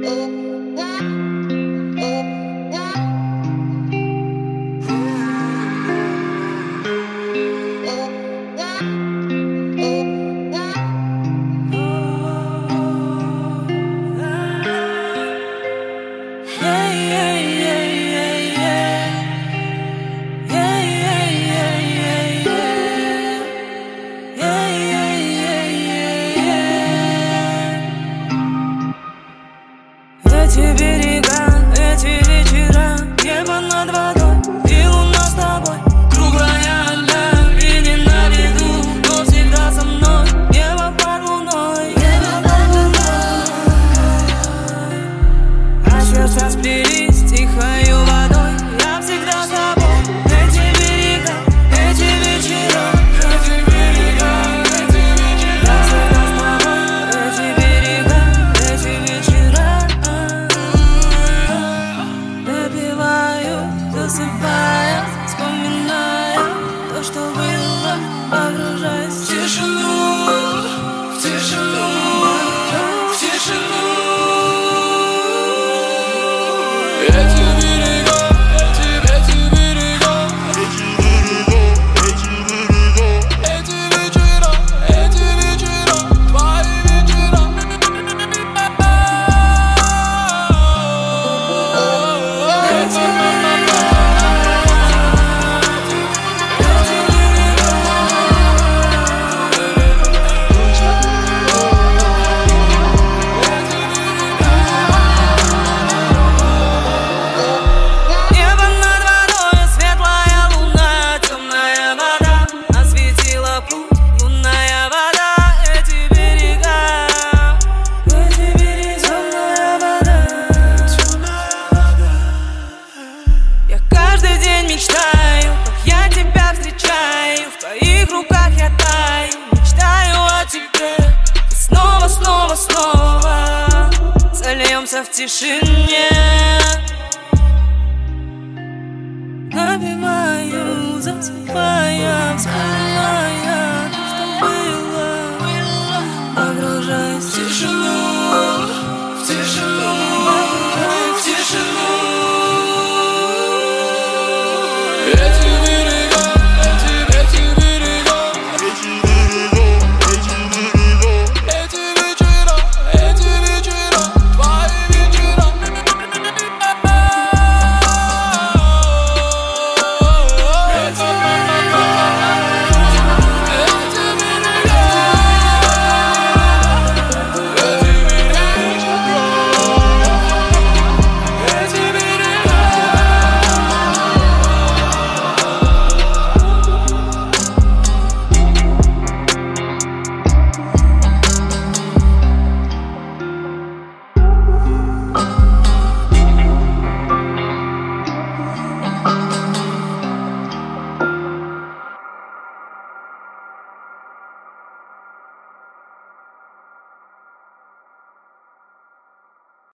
Эти берега, эти вечера, небо над водой и луна с тобой. Круглая льда и не на виду, но всегда со мной. Небо под луной, а сердца сплелись тихою водой. Я всегда с тобой. Эти берега, эти вечера, эти берега, эти вечера. Я всегда с тобой. Эти берега, эти вечера. Засыпая, вспоминая то, что было, погружаясь в тишину, в тишину, в тишину. Эти берега, эти берега, эти вечера, твои вечера. Мечтаю, как я тебя встречаю, в твоих руках я таю, мечтаю о тебе. И снова, снова, снова сольемся в тишине. Напеваю, засыпая, вспоминаю.